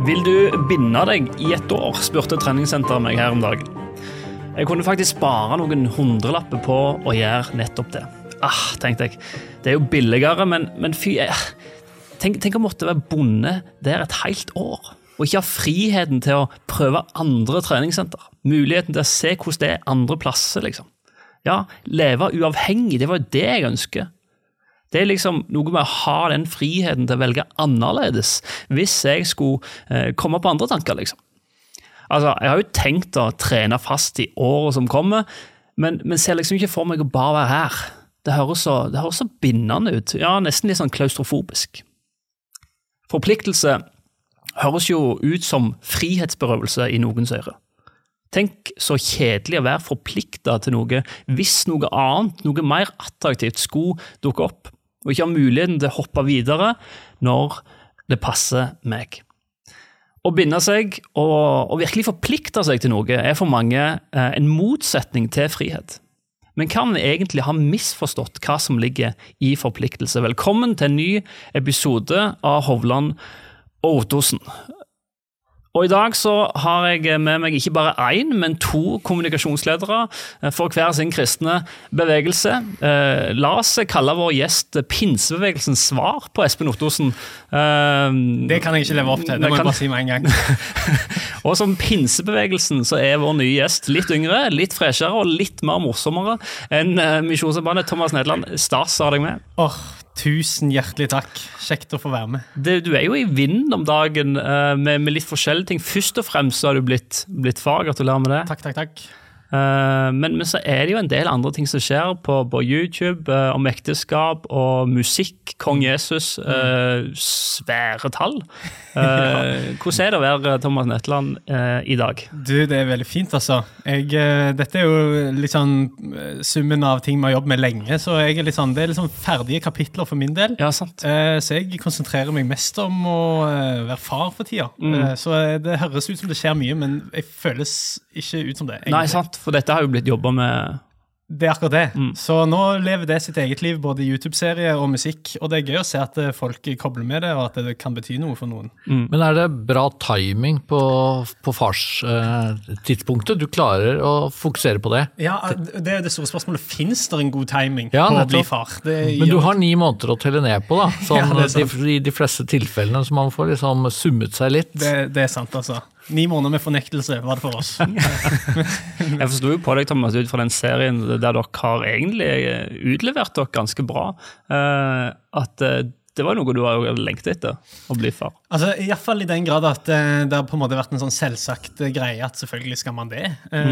Vil du binde deg i et år, spurte treningssenteret meg her om dagen. Jeg kunne faktisk spare noen hundrelapper på å gjøre nettopp det. Tenkte jeg, det jo billigere, men fy, tenk å måtte være bonde der et helt år, og ikke ha friheten til å prøve andre treningssenter. Muligheten til å se hvordan det andre plasser, liksom. Ja, leve uavhengig, det var jo det jeg ønsker. Det liksom noe med å ha den friheten til å velge annerledes hvis jeg skulle komme på andre tanker, liksom. Altså, jeg har jo tenkt å trene fast i året som kommer, men ser liksom ikke for meg å bare være her. Det høres så bindende ut, ja, nesten litt sånn klaustrofobisk. Forpliktelse høres jo ut som frihetsberøvelse i noens øre. Tenk så kjedelig å være forpliktet til noe hvis noe annet, noe mer attraktivt skulle dukke opp, og ikke ha muligheten til å hoppe videre når det passer meg. Å binde seg og virkelig forplikte seg til noe for mange en motsetning til frihet. Men kan vi egentlig ha misforstått hva som ligger i forpliktelse? Velkommen til en ny episode av Hovland og Ottosen. Og i dag så har jeg med meg ikke bare en, men 2 kommunikasjonsledere for hver sin kristne bevegelse. La oss kalle vår gjest Pinsebevegelsens svar på Espen Ottosen. Det kan jeg ikke leve opp til, det må jeg bare si med en gang. Og som Pinsebevegelsen så vår nye gjest litt yngre, litt freshere og litt mer morsommere enn Misjonssambandet. Thomas Nederland, stas har deg med. Tusen hjertelig takk. Kjekt å få være med. Du jo i vinden om dagen med litt forskjellige ting. Først og fremst så har du blitt far. Gratulerer med det. Takk. Men så det jo en del andre ting som skjer på YouTube, om ekteskap og musikk, Kong Jesus, svære tall. Hvordan det å være Thomas Netland i dag? Det veldig fint, altså. Dette jo litt sånn summen av ting vi har jobbet med lenge, så det litt sånn ferdige kapitler for min del. Ja, sant. Så jeg konsentrerer meg mest om å være far for tida. Så det høres ut som det skjer mye, men jeg føles ikke ut som det. Nei, sant, for dette har jo blitt jobbet med. Det akkurat det. Så nå lever det sitt eget liv, både YouTube-serie og musikk, og det gøy å se at folk kobler med det, og at det kan bety noe for noen. Men det bra timing på fars tidspunktet? Du klarer å fokusere på det? Ja, det det store spørsmålet. Finnes det en god timing på å bli far? Men du har 9 måneder å telle ned på, da. Sånn, i de fleste tilfellene, så man får liksom summet seg litt. Det sant, altså. 9 måneder med fornektelse var det for oss. Jeg forstod jo på deg, Thomas, ut fra den serien der dere har egentlig utlevert dere ganske bra, at det var noe du har lengtet etter, å bli far. Altså, i hvert fall i den grad at det har på en måte vært en sånn selvsagt greie at selvfølgelig skal man det.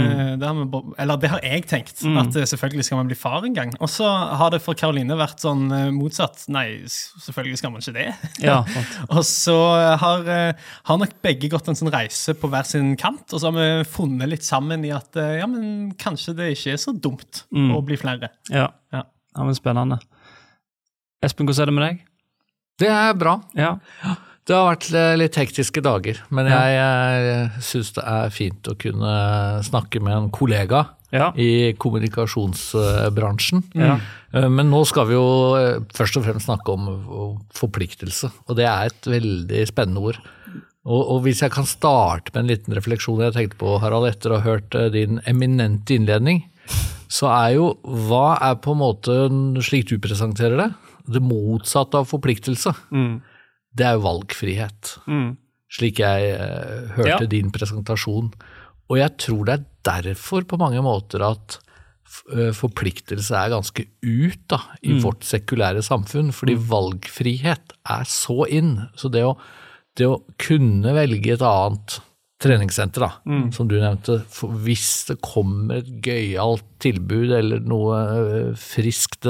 Det har jeg tenkt, at selvfølgelig skal man bli far en gang. Og så har det for Karoline vært sånn motsatt. Nei, selvfølgelig skal man ikke det. Ja, og så har nok begge gått en sånn reise på hver sin kant, og så har vi funnet litt sammen i at ja, men kanskje det ikke så dumt å bli flere. Ja, men spennende. Espen, hvordan det med deg? Det bra. Ja. Det har vært litt hektiske dager, men jeg synes det fint å kunne snakke med en kollega i kommunikasjonsbransjen. Men nå skal vi jo først og fremst snakke om forpliktelse, og det et veldig spennende ord. Og hvis jeg kan starte med en liten refleksjon jeg tenkte på, Harald, etter å ha hørt din eminente innledning, så jo, hva på en måte, slik du presenterer det motsatte av forpliktelse, det jo valgfrihet, slik jeg hørte din presentasjon. Og jeg tror det derfor på mange måter at forpliktelse ganske ut da, i vårt sekulære samfunn, fordi valgfrihet så inn. Så det å kunne velge et annet treningssenter da, som du nevnte, hvis det kommer et gøyalt tilbud eller noe friskt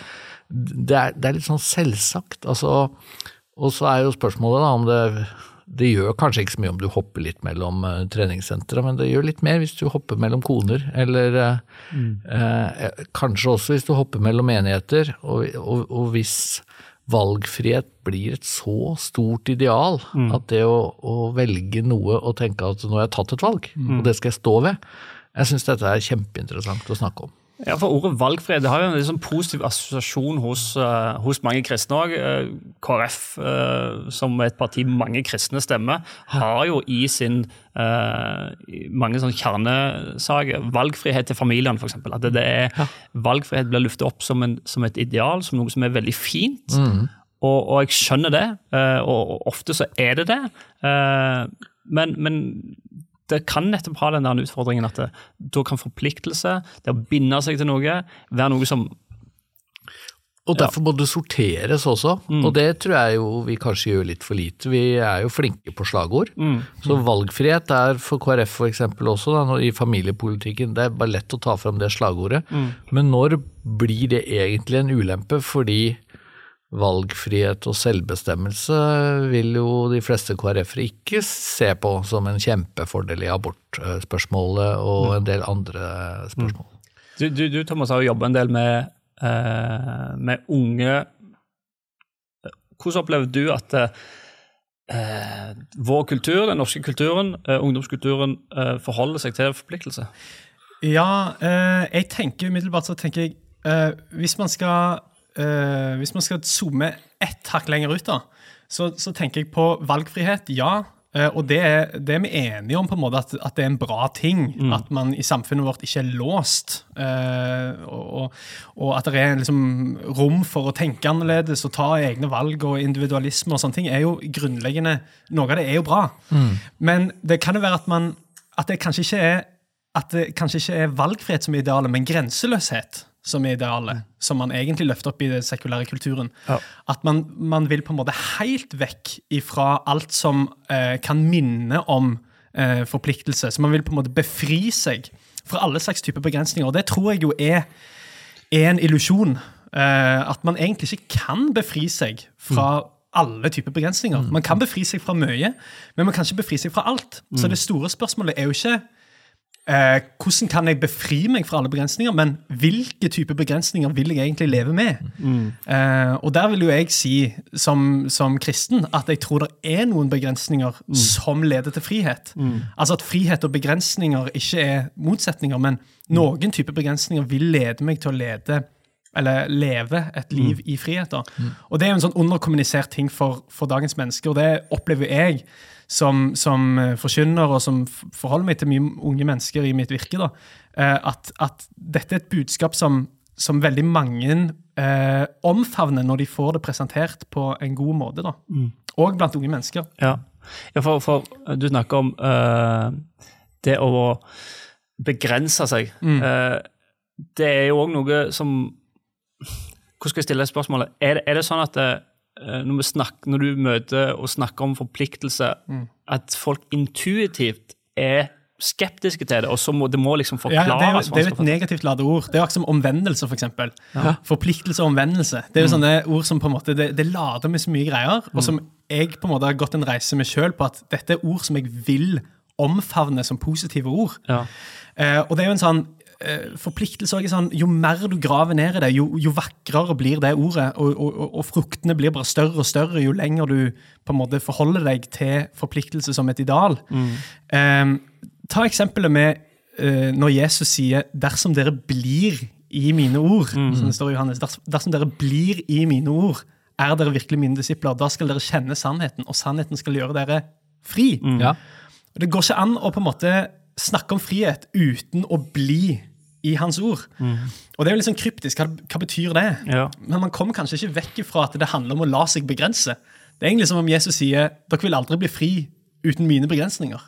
det litt sånn selvsagt, altså, og så jo spørsmålet da, om det gjør kanskje ikke så mye om du hopper litt mellom treningssentre, men det gjør litt mer hvis du hopper mellom koner, eller kanskje også hvis du hopper mellom menigheter, og hvis valgfrihet blir et så stort ideal, at det å velge noe og tenke at nå har jeg tatt et valg, og det skal jeg stå ved, jeg synes dette kjempeinteressant å snakke om. Ja, for ordet valgfrihet, det har jo en liksom positiv assosiasjon hos mange kristne også. KrF, som et parti mange kristne stemmer, har jo i sin mange sånne kjernesaker, valgfrihet til familien for eksempel, at valgfrihet blir lyftet opp som et ideal, som noe som er veldig fint, og jeg skjønner det, og ofte så er det det, men det kan nettopp ha den der utfordringen at da kan forpliktelse, det å binde seg til noe, være noe som... Og derfor må det sorteres også, og det tror jeg jo vi kanskje gjør litt for lite. Vi er jo flinke på slagord, så valgfrihet for KrF for eksempel også, da, i familiepolitikken, det bare lett å ta frem det slagordet, men når blir det egentlig en ulempe, fordi valgfrihet og selvbestemmelse vil jo de fleste KrF-ere ikke se på som en kjempefordel i abortspørsmålet og en del andre spørsmål. Du Thomas, har jo jobbet en del med unge. Hvordan opplever du at vår kultur, den norske kulturen, ungdomskulturen, forholder seg til forpliktelse? Ja, jeg tenker umiddelbart hvis man skal zoome ett hakk lenger ut da, så tenker jeg på valgfrihet, ja, og det er vi enige om på en måte at det er en bra ting, at man i samfunnet vårt ikke er låst, og at det er liksom rom for å tenke annerledes og ta egne valg og individualisme og sånne ting er jo grunnleggende, noe av det er jo bra. Men det kan jo være at det kanskje ikke er valgfrihet som er idealet, men grenseløshet som er idealet, som man egentlig løfter opp i den sekulære kulturen. Ja. At man vil på en måte helt vekk ifra alt som kan minne om forpliktelse, så man vil på en måte befri seg fra alle slags typer begrensninger, og det tror jeg jo er en illusion, at man egentlig ikke kan befri seg fra alle typer begrensninger. Man kan befri seg fra mye, men man kan ikke befri seg fra alt. Så det store spørsmålet er jo ikke hvordan kan jeg befri meg fra alle begrensninger, men hvilke typer begrensninger vil jeg egentlig leve med? Og der vil jo jeg si som kristen at jeg tror det er noen begrensninger som leder til frihet. Altså at frihet og begrensninger ikke er motsetninger, men noen typer begrensninger vil lede meg til å leve et liv i frihet. Og det er jo en sånn underkommunisert ting for dagens mennesker, og det opplever jeg som forkynner og som forholder meg til mye unge mennesker i mitt virke, da, at dette er et budskap som veldig mange omfavner når de får det presentert på en god måte, da. Og blant unge mennesker. Ja, for du snakker om det å begrense seg. Det er jo også noe som... Hvordan skal jeg stille spørsmålet? Er det sånn at når du møter og snakker om forpliktelse, at folk intuitivt er skeptiske til det, og så det må liksom forklares. Ja, det er jo et negativt ladet ord. Det er jo akkurat som omvendelse, for eksempel. Ja. Forpliktelse og omvendelse. Det er jo sånne ord som på en måte, det lader med så mye greier, og som jeg på en måte har gått en reise med selv på at dette er ord som jeg vil omfavne som positive ord. Ja. Og det er jo en sånn forpliktelse også, sånn, jo mer du graver ned i det, jo vakrere blir det ordet, og fruktene blir bare større og større, jo lenger du på en måte forholder deg til forpliktelse som et ideal. Ta eksempelet med når Jesus sier, dersom dere blir i mine ord, som det står i Johannes, dersom dere blir i mine ord, er dere virkelig mine disipler, da skal dere kjenne sannheten, og sannheten skal gjøre dere fri. Ja. Det går ikke an å på en måte snakke om frihet uten å bli i hans ord. Og det er jo litt sånn kryptisk, hva betyr det? Ja. Men man kommer kanskje ikke vekk fra at det handler om å la seg begrense. Det er egentlig som om Jesus sier, dere vil aldri bli fri uten mine begrensninger.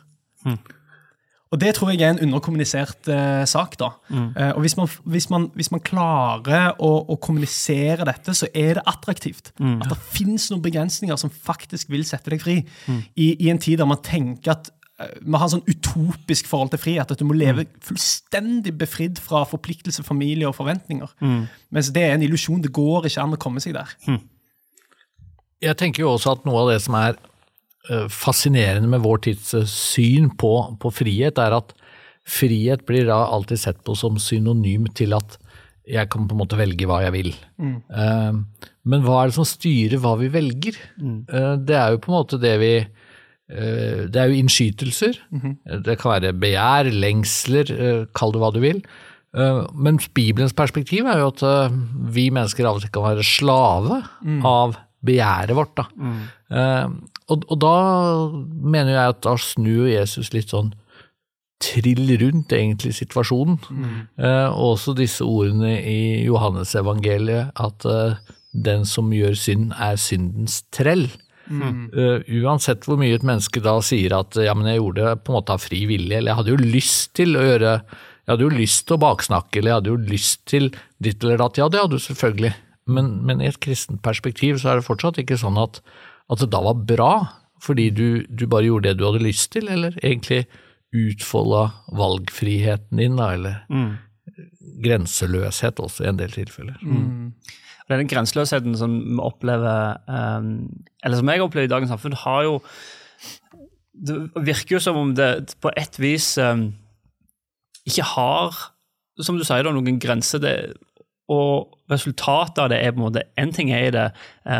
Og det tror jeg er en underkommunisert sak da. Og hvis man klarer å kommunisere dette, så er det attraktivt. At det finnes noen begrensninger som faktisk vil sette deg fri i en tid der man tenker at man har en sånn utopisk forhold til frihet, at du må leve fullstendig befridd fra forpliktelse, familie og forventninger. Mens det er en illusjon, det går ikke an å komme seg der. Jeg tenker jo også at noe av det som er fascinerende med vår tids syn på frihet, er at frihet blir da alltid sett på som synonym til at jeg kan på en måte velge hva jeg vil. Men hva er det som styrer hva vi velger? Det er jo på en måte det er jo innskytelser, det kan være begjær, lengsler, kall det hva du vil, Men Bibelens perspektiv jo at vi mennesker av og til kan være slave av begjæret vårt. Da. Og da mener jeg at da snur Jesus litt sånn trill rundt egentlig situasjonen. Og også disse ordene i Johannes evangeliet at den som gjør synd syndens trell. Uansett hvor mye et menneske da sier at ja, men jeg gjorde det på en måte av fri vilje, eller jeg hadde jo lyst til å gjøre, jeg hadde jo lyst til å baksnakke, eller jeg hadde jo lyst til ditt eller datt, ja det hadde du selvfølgelig, men i et kristent perspektiv så det fortsatt ikke sånn at det da var bra, fordi du bare gjorde det du hadde lyst til, eller egentlig utfolda valgfriheten din, da, eller grenseløshet også i en del tilfeller. Den grenseløsheten som vi opplever, eller som jeg opplever i dagens samfunn, det virker jo som om det på et vis ikke har, som du sier, noen grenser, og resultatet av det på en måte, en ting i det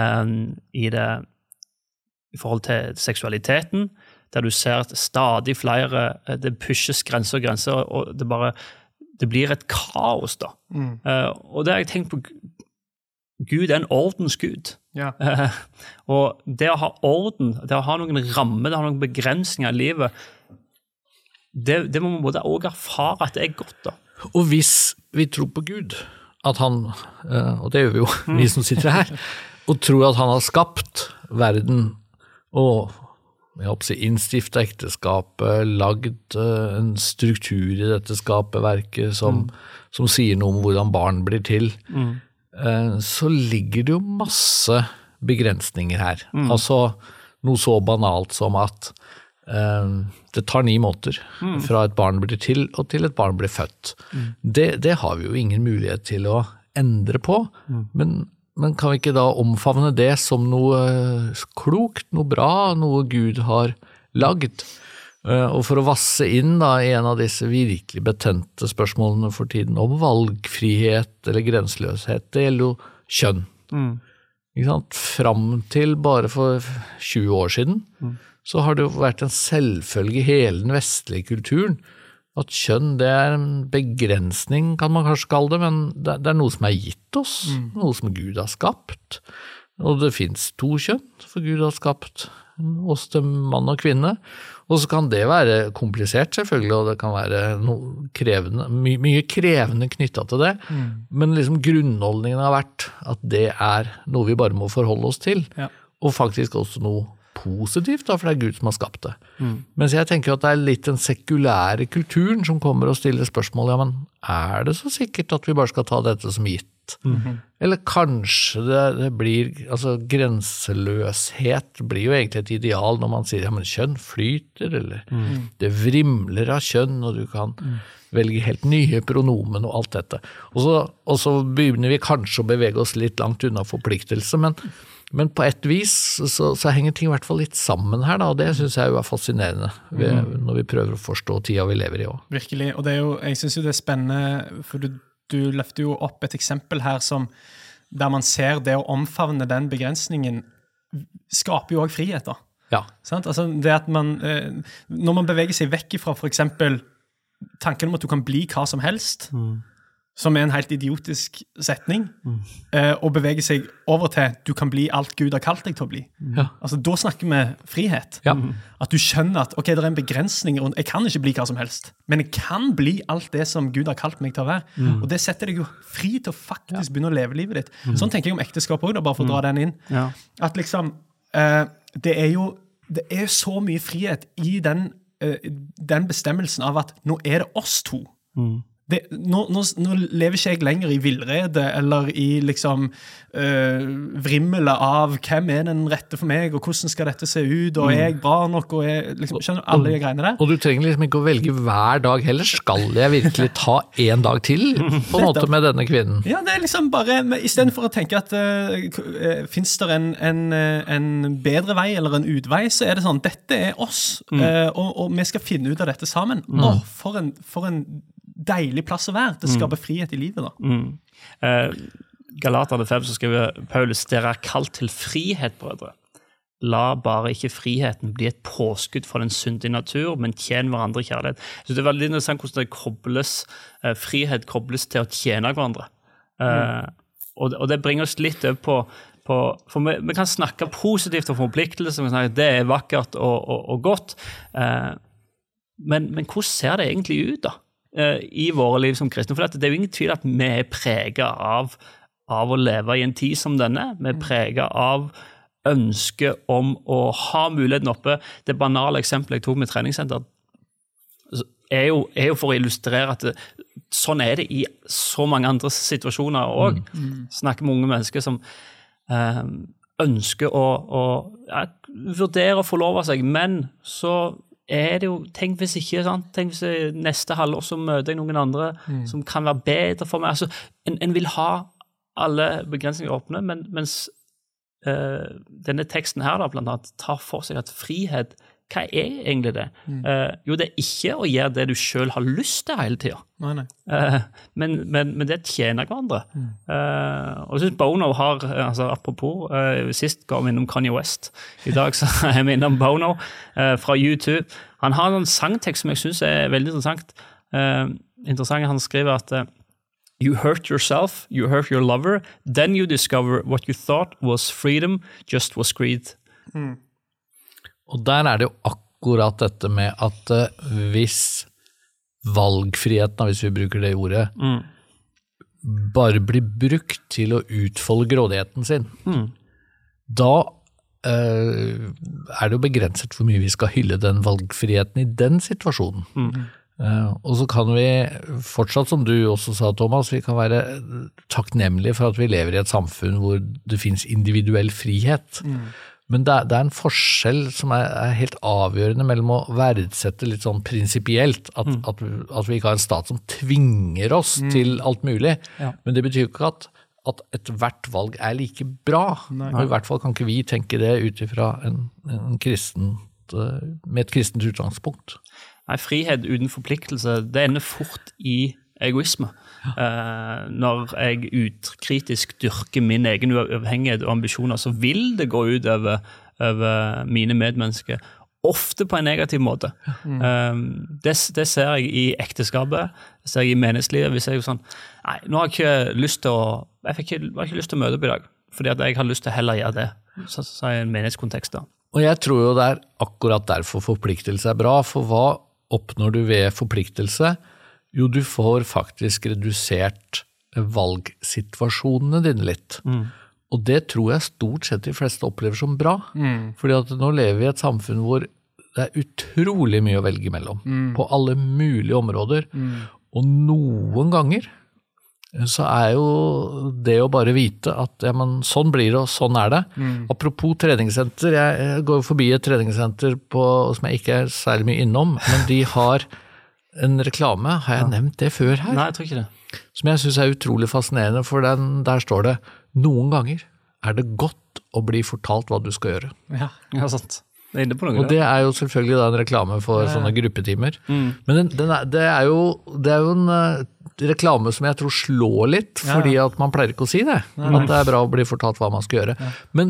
i forhold til seksualiteten, der du ser at stadig flere, det pushes grenser og grenser, og det blir et kaos da. Og det har jeg tenkt på, Gud en ordens Gud. Ja. Og det å ha orden, det å ha noen rammer, det å ha noen begrensninger i livet, det må man både også erfare at det godt da. Og hvis vi tror på Gud, at han, og det gjør vi jo, vi som sitter her, og tror at han har skapt verden, og jeg håper å si innstiftet ekteskapet, lagd en struktur i dette skaperverket som sier noe om hvordan barn blir til, så ligger det jo masse begrensninger her. Altså noe så banalt som at det tar 9 måneder fra et barn blir til og til et barn blir født. Det har vi jo ingen mulighet til å endre på, men kan vi ikke da omfavne det som noe klokt, noe bra, noe Gud har lagd? Og for å vasse inn da i en av disse virkelig betente spørsmålene for tiden om valgfrihet eller grenseløshet, det gjelder jo kjønn. Ikke sant? Fram til bare for 20 år siden, så har det jo vært en selvfølge i hele den vestlige kulturen at kjønn det en begrensning, kan man kanskje kalle det, men det noe som gitt oss, noe som Gud har skapt. Og det finnes 2 kjønn, for Gud har skapt oss til mann og kvinne. Og så kan det være komplisert selvfølgelig, og det kan være noe krevende, mye krevende knyttet til det, men liksom grunnholdningen har vært at det noe vi bare må forholde oss til, og faktisk også noe positivt da, for det Gud som har skapt det. Mens jeg tenker at det litt den sekulære kulturen som kommer og stiller spørsmål, ja, men det så sikkert at vi bare skal ta dette som gitt? Eller kanskje det blir, altså grenseløshet blir jo egentlig et ideal når man sier, ja, men kjønn flyter, eller det vrimler av kjønn, og du kan velge helt nye pronomen og alt dette. Og så begynner vi kanskje å bevege oss litt langt unna forpliktelse, men på et vis så henger ting i hvert fall litt sammen her da, og det synes jeg jo fascinerende når vi prøver å forstå tida vi lever i også. Virkelig, og det jo, jeg synes jo det spennende, for du løfter jo opp et eksempel her der man ser det å omfavne den begrensningen skaper jo også frihet da. Ja. Sant? Altså det at når man beveger seg vekk fra for eksempel tanken om at du kan bli hva som helst, som en helt idiotisk setning, og beveger seg over til du kan bli alt Gud har kalt deg til å bli. Ja. Altså, da snakker vi frihet. Ja. At du skjønner at ok, det en begrensning rundt, jeg kan ikke bli hva som helst, men jeg kan bli alt det som Gud har kalt meg til å være. Og det setter deg jo fri til å faktisk begynne å leve livet ditt. Sånn tenker jeg om ekteskap også, bare for å dra den inn. Ja. At liksom, det jo så mye frihet i den bestemmelsen av at nå det oss to. Nå lever ikke jeg lenger i villrede eller i liksom vrimmelet av hvem den rette for meg, og hvordan skal dette se ut, og jeg bra nok, og jeg liksom, skjønner alle de greiene der. Og du trenger liksom ikke å velge hver dag heller. Skal jeg virkelig ta en dag til på en måte med denne kvinnen? Ja, det liksom bare, i stedet for å tenke at finnes det en bedre vei eller en utvei, så det sånn, dette oss, og vi skal finne ut av dette sammen. For en deilig plass å være. Det skaper frihet i livet da. Galaterne 5 så skriver Paulus, dere kalt til frihet, brødre. la bare ikke friheten bli et påskudd for den syndige natur, men tjen hverandre i kjærlighet. Så det er veldig interessant hvordan det frihet kobles til å tjene hverandre. Og det bringer oss litt over for vi kan snakke positivt om forpliktelse, vi kan snakke det vakkert og godt, men hvordan ser det egentlig ut da, i våre liv som kristne? For det er jo ingen tvil at vi preget av å leve i en tid som denne, vi preget av ønske om å ha muligheten oppe. Det banale eksempelet jeg tok med treningssenter er jo for å illustrere at sånn er det i så mange andre situasjoner også. Snakker med unge mennesker som ønsker å vurdere å forlove seg, men så er det jo, tenk hvis ikke, sant? Tenk hvis neste halvår så møter jeg noen andre som kan være bedre for meg. Altså, en vil ha alle begrensninger åpne, mens denne teksten her da, blant annet, tar for seg at frihet, hva er egentlig det? Jo, det er ikke å gjøre det du selv har lyst til hele tiden. Nei. Men det tjener hverandre. Og jeg synes Bono har, altså apropos, sist ga vi innom Kanye West. I dag så er vi innom Bono fra YouTube. Han har en sangtekst som jeg synes er veldig interessant. Han skriver at You hurt yourself, you hurt your lover, then you discover what you thought was freedom, just was greed. Og der er det jo akkurat dette med at hvis valgfriheten, hvis vi bruker det ordet, bare blir brukt til å utfolde grådigheten sin, da er det jo begrenset hvor mye vi skal hylle den valgfriheten i den situasjonen. Og så kan vi fortsatt, som du også sa, Thomas, vi kan være takknemlige for at vi lever i et samfunn hvor det finnes individuell frihet. Men det er en forskjell som er helt avgjørende mellom å verdsette litt sånn prinsipielt, at vi ikke har en stat som tvinger oss til alt mulig. Men det betyr jo ikke at et hvert valg er like bra. Og i hvert fall kan ikke vi tenke det utifra med et kristent utgangspunkt. Nei, frihet uten forpliktelse, det ender fort i egoisme. Når jeg utkritisk dyrker min egen uavhengighet og ambisjoner, så vil det gå ut over mine medmennesker, ofte på en negativ måte. Det ser jeg i ekteskapet, det ser jeg i menneskelivet, hvis jeg er sånn, nei, nå har jeg ikke lyst til å møte opp i dag, fordi at jeg har lyst til å heller gjøre det, så er det en menighetskontekst da. Og jeg tror jo det er akkurat derfor forpliktelse er bra, for hva oppnår du ved forpliktelse? Jo, du får faktisk redusert valgsituasjonene dine litt. Og det tror jeg stort sett de fleste opplever som bra. Fordi at nå lever vi i et samfunn hvor det er utrolig mye å velge mellom. På alle mulige områder. Og noen ganger så er jo det å bare vite at ja, men sånn blir det, og sånn er det. Apropos treningssenter, jeg går forbi et treningssenter som jeg ikke er særlig mye innom, men de har en reklame, har jeg nevnt det før her? Nei, jeg tror ikke det. Som jeg synes er utrolig fascinerende, for der står det, noen ganger er det godt å bli fortalt hva du skal gjøre. Ja, sant. Det er inne på noe. Og det er jo selvfølgelig da en reklame for sånne gruppetimer. Men det er jo en reklame som jeg tror slår litt, fordi at man pleier ikke å si det. At det er bra å bli fortalt hva man skal gjøre. Men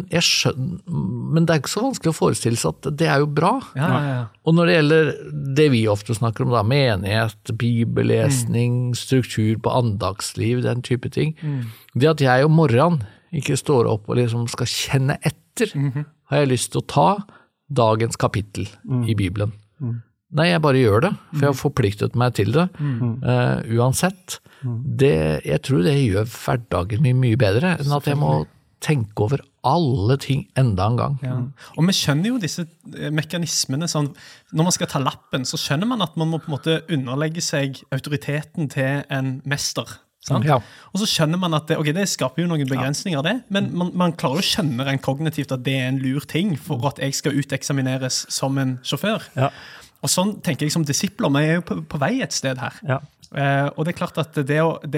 det er ikke så vanskelig å forestille seg at det er jo bra. Og når det gjelder det vi ofte snakker om, da, menighet, bibellesning, struktur på andagsliv, den type ting, det at jeg om morgenen ikke står opp og liksom skal kjenne etter, har jeg lyst til å ta dagens kapittel i Bibelen. Nei, jeg bare gjør det, for jeg har forpliktet meg til det, uansett. Jeg tror det gjør hverdagen mye bedre, enn at jeg må tenke over alle ting enda en gang. Og vi skjønner jo disse mekanismene, sånn, når man skal ta lappen, så skjønner man at man må på en måte underlegge seg autoriteten til en mester. Og så skjønner man at det skaper jo noen begrensninger av det, men man klarer å skjønne rent kognitivt at det er en lur ting for at jeg skal uteksamineres som en sjåfør. Og sånn tenker jeg som disipler, men jeg er jo på vei et sted her. Og det er klart at det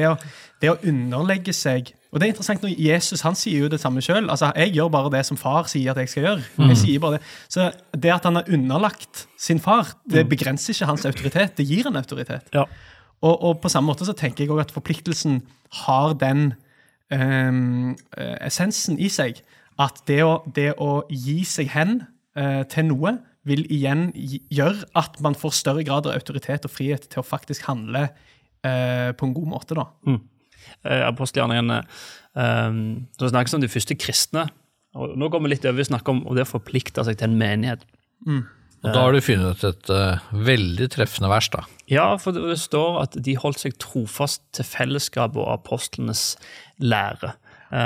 å underlegge seg, og det er interessant når Jesus, han sier jo det samme selv, altså jeg gjør bare det som far sier at jeg skal gjøre. Jeg sier bare det. Så det at han har underlagt sin far, det begrenser ikke hans autoritet, det gir en autoritet. Og på samme måte så tenker jeg også at forpliktelsen har den essensen i seg, at det å gi seg hen til noe vil igjen gjøre at man får større grad av autoritet og frihet til å faktisk handle på en god måte da. Apostelgjerningene, det snakkes om de første kristne, og nå går vi litt over å snakke om det å forplikte seg til en menighet. Og da har du funnet et veldig treffende vers da. Ja, for det står at de holdt seg trofast til fellesskapet og apostlenes lære.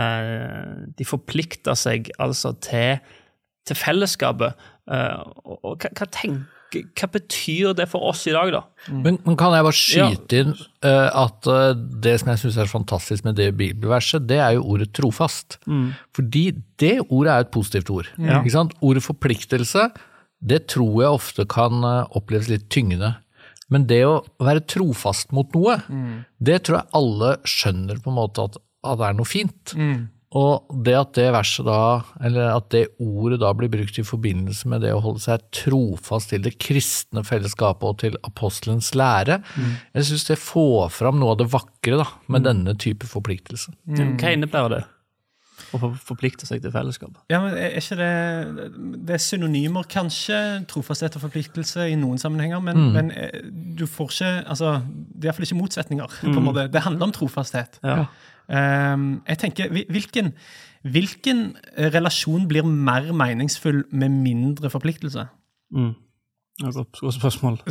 De forpliktet seg altså til fellesskapet. Og hva betyr det for oss i dag da? Men kan jeg bare skyte inn at det som jeg synes fantastisk med det bibelverset, det jo ordet trofast. Fordi det ordet et positivt ord. Ikke sant? Ordet forpliktelse, det tror jeg ofte kan oppleves litt tyngende. Men det å være trofast mot noe, det tror jeg alle skjønner på en måte at det noe fint. Og det at det verset da, eller at det ordet da blir brukt i forbindelse med det å holde seg trofast til det kristne fellesskapet og til apostelens lære, jeg synes det får fram noe av det vakre da, med denne type forpliktelse. Hva innebærer det? Å forplikte seg til fellesskap? Ja, men ikke det synonymer kanskje, trofasthet og forpliktelse i noen sammenhenger, men du får ikke, altså, det I hvert fall ikke motsetninger, på en måte. Det handler om trofasthet. Ja. Jeg tenker, hvilken relasjon blir mer meningsfull med mindre forpliktelse? Godt spørsmål.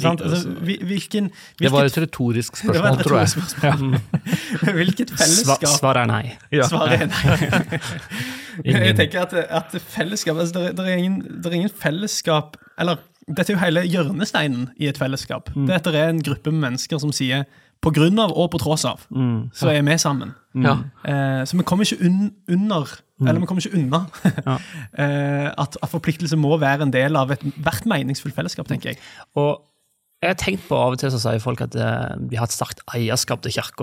Det var et retorisk spørsmål, tror jeg. Hvilket fellesskap? Svaret nei. Svaret nei. Jeg tenker at fellesskap, altså det ingen fellesskap, eller dette jo hele hjørnesteinen I et fellesskap. Dette en gruppe mennesker som sier på grunn av og på tross av, så vi sammen. Så vi kommer ikke under, eller vi kommer ikke unna at forpliktelse må være en del av hvert meningsfullt fellesskap, tenker jeg. Og jeg har tenkt på av og til så sier folk at de har et sterkt eierskap til kirka.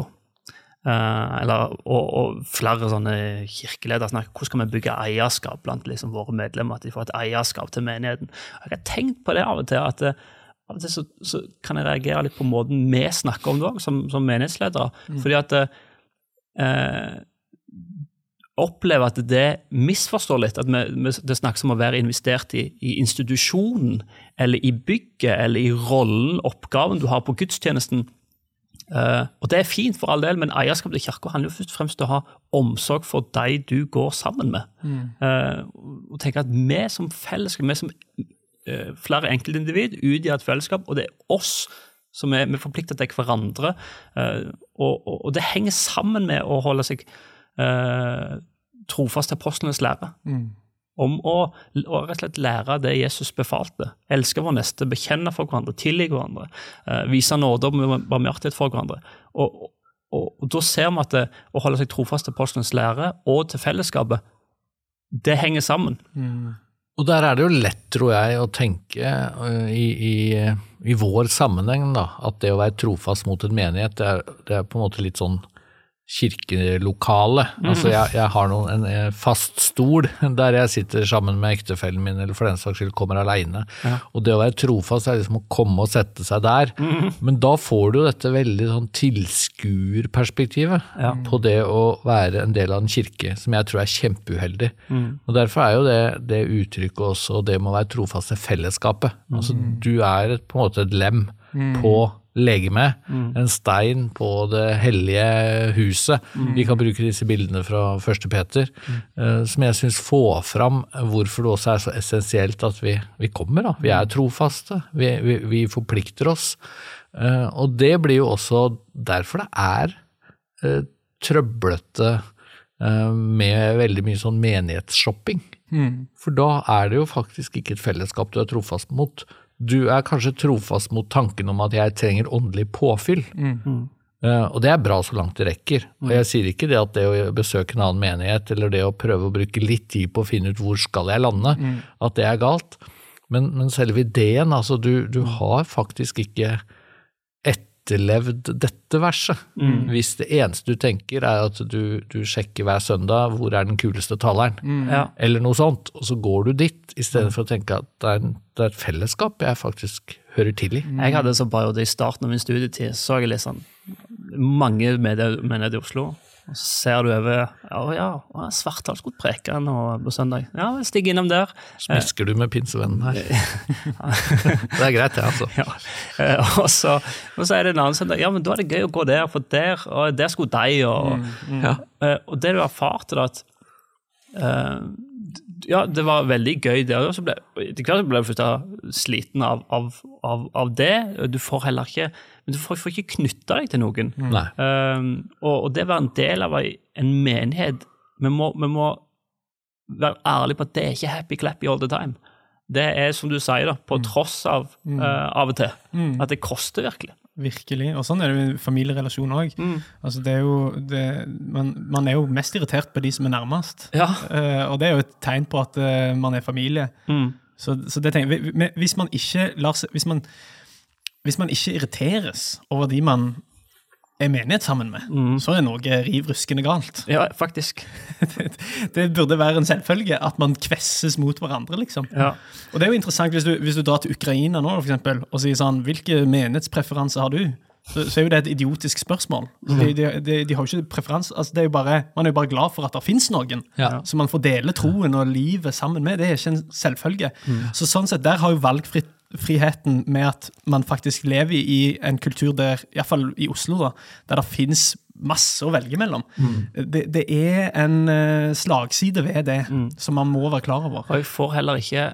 Og flere sånne kirkeledere snakker, hvordan skal vi bygge eierskap blant liksom våre medlemmer, at de får et eierskap til menigheten. Og jeg har tenkt på det av og til, at av og til så kan jeg reagere litt på måten vi snakker om det også, som menighetsledere, fordi at opplever at det misforstår litt, at det snakkes om å være investert I institusjonen, eller I bygget, eller I rollen, oppgaven du har på gudstjenesten, og det fint for all del, men eierskap til kirka handler jo først og fremst å ha omsorg for de du går sammen med. Og tenke at vi som fellesskap, vi som flere enkeltindivid utgjør et fellesskap, og det oss som vi forpliktet til hverandre, og det henger sammen med å holde seg trofast til apostlenes lære, om å rett og slett lære det Jesus befalte, elske vår neste, bekjenne for hverandre, tilgi hverandre, vise nåde og barmhjertighet for hverandre, og da ser vi at å holde seg trofast til apostlenes lære og til fellesskapet, det henger sammen. Og der det jo lett, tror jeg, å tenke i vår sammenheng da, at det å være trofast mot en menighet, det på en måte litt sånn kirkelokale. Altså jeg har en fast stol der jeg sitter sammen med ektefellen min, eller for den saks skyld kommer alene. Og det å være trofast liksom å komme og sette seg der. Men da får du dette veldig sånn tilskuerperspektivet på det å være en del av en kirke, som jeg tror kjempeuheldig. Og derfor jo det uttrykket også, det må være trofast til fellesskapet. Altså du på en måte et lem på legeme, en stein på det hellige huset. Vi kan bruke disse bildene fra 1. Peter, som jeg synes får fram hvorfor det også så essensielt at vi kommer da. Vi trofaste, vi forplikter oss. Og det blir jo også derfor det trøblete med veldig mye sånn menighetsshopping. For da det jo faktisk ikke et fellesskap du trofast mot. Du kanskje trofast mot tanken om at jeg trenger åndelig påfyll. Og det bra så langt det rekker. Og jeg sier ikke det at det å besøke en annen menighet, eller det å prøve å bruke litt tid på å finne ut hvor skal jeg lande, at det galt. Men selve ideen, altså du har faktisk ikke etterlevd dette verset. Hvis det eneste du tenker at du sjekker hver søndag hvor den kuleste taleren, eller noe sånt, og så går du dit, I stedet for å tenke at det et fellesskap jeg faktisk hører til I. Jeg hadde så bare I starten av min studietid, så jeg litt sånn mange menigheter I Oslo, Og så ser du over, Svartdal skulle preke nå på søndag. Ja, jeg stiger innom der. Smesker du med pinsevennen her? Det greit, det, altså. Ja. Og så det en annen søndag, ja, men da det gøy å gå der, for der skulle de, og det du erfarte da, at det var veldig gøy der, og så ble du først sliten av det. Du får heller ikke, men du får ikke knytte deg til noen. Og det var en del av en menighet. Vi må være ærlige på at det ikke happy clappy all the time. Det som du sier da, på tross av og til, at det koster virkelig. Virkelig, og sånn det jo i familierelasjon også. Altså man jo mest irritert på de som nærmest. Og det jo et tegn på at man familie. Så det tenker jeg, hvis man ikke irriteres over de man menighet sammen med, så noe rivruskende galt. Ja, faktisk. Det burde være en selvfølge at man kvesses mot hverandre, liksom. Og det jo interessant hvis du drar til Ukraina nå, for eksempel, og sier sånn, hvilke menighetspreferanser har du? Så jo det et idiotisk spørsmål. De har jo ikke preferanse, altså det jo bare, man jo bare glad for at det finnes noen, så man får dele troen og livet sammen med, det ikke en selvfølge. Så sånn sett, der har jo friheten med at man faktisk lever i en kultur der, i hvert fall i Oslo da, der det finnes masse å velge mellom. Det en slagside ved det som man må være klar over. Og jeg får heller ikke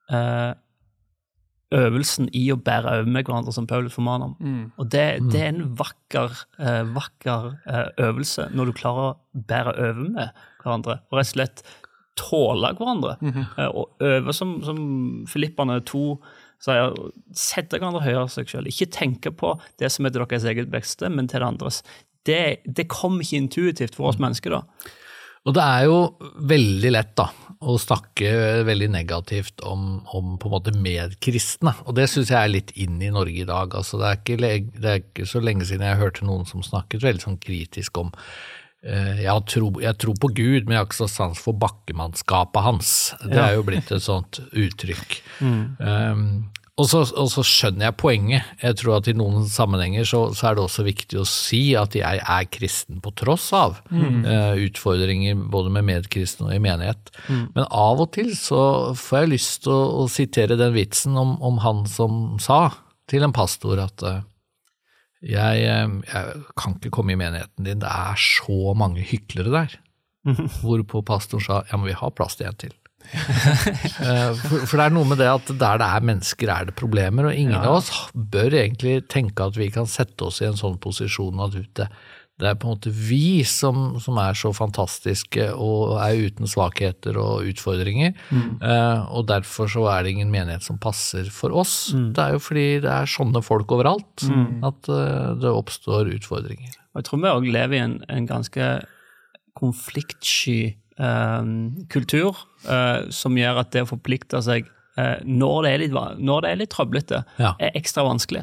øvelsen i å bære over med hverandre som Paulus formaner om. Og det en vakker øvelse når du klarer å bære over med hverandre, og rett og slett tåle hverandre, og øve som Filipperne 2 sier, sette hverandre høyere seg selv, ikke tenke på det som til deres eget beste, men til det andres. Det kommer ikke intuitivt for oss mennesker da. Og det jo veldig lett da, å snakke veldig negativt om på en måte medkristne, og det synes jeg litt inn i Norge i dag. Altså, det ikke så lenge siden jeg hørte noen som snakket veldig sånn kritisk om jeg tror på Gud, men jeg har ikke så sans for bakkemannskapet hans. Det jo blitt et sånt uttrykk. Og så skjønner jeg poenget. Jeg tror at i noen sammenhenger så det også viktig å si at jeg kristen på tross av utfordringer både med medkristen og i menighet. Men av og til så får jeg lyst til å sitere den vitsen om han som sa til en pastor at jeg kan ikke komme i menigheten din, det så mange hyklere der. Hvorpå pastoren sa, ja, men vi har plass til en til. For det noe med det at der det mennesker det problemer, og ingen av oss bør egentlig tenke at vi kan sette oss i en sånn posisjon at det på en måte vi som så fantastiske og uten svakheter og utfordringer, og derfor så det ingen menighet som passer for oss. Det jo fordi det sånne folk overalt at det oppstår utfordringer. Og jeg tror vi også lever i en ganske konfliktsky kultur, som gjør at det å forplikte seg når det litt trøblete, ekstra vanskelig.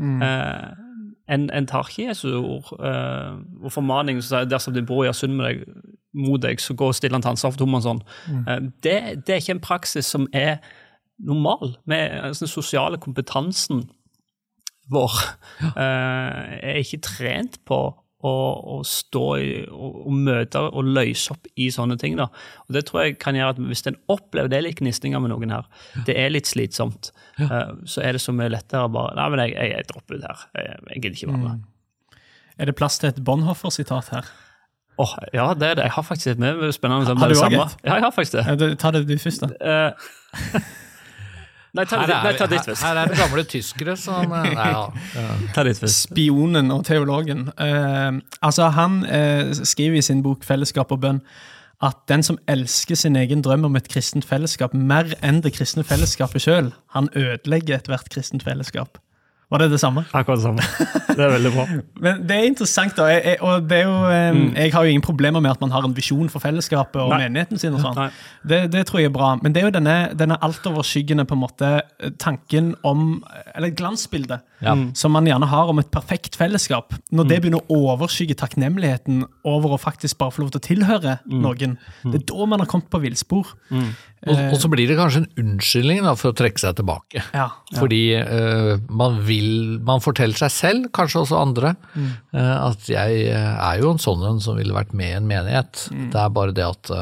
En tar ikke Jesu ord og formaning som sier, dersom din bror gjør synd mot deg, så gå og stille han til ansvar for tomannshånd. Det ikke en praksis som normal med den sosiale kompetansen vår. Ikke trent på å stå og møte og løse opp i sånne ting da. Og det tror jeg kan gjøre at hvis en opplever det litt gnistinger med noen her, det litt slitsomt, så det så mye lettere bare, nei, men jeg dropper det her, jeg gidder ikke være med. Det plass til et Bonhoeffer-sitat her? Ja, det jeg har faktisk et med spennende. Har du også et? Ja, jeg har faktisk det. Ta det du først da. Nei, ta ditt først. Her det gamle tyskere, så ta ditt først. Spionen og teologen. Altså, han skriver i sin bok Fellesskap og bønn at den som elsker sin egen drøm om et kristent fellesskap mer enn det kristne fellesskapet selv, han ødelegger et hvert kristent fellesskap. Var det samme? Akkurat det samme. Det veldig bra. Men det interessant da, og det jo, jeg har jo ingen problemer med at man har en visjon for fellesskapet og menigheten sin og sånn. Det tror jeg bra. Men det jo denne altoverskyggende på en måte tanken om, eller et glansbilde, som man gjerne har om et perfekt fellesskap. Når det begynner å overskygge takknemligheten over å faktisk bare få lov til å tilhøre noen, det da man har kommet på villspor. Og så blir det kanskje en unnskyldning da, for å trekke seg tilbake. Fordi man forteller seg selv, kanskje også andre, at jeg jo en sånn en som ville vært med i en menighet. Det bare det at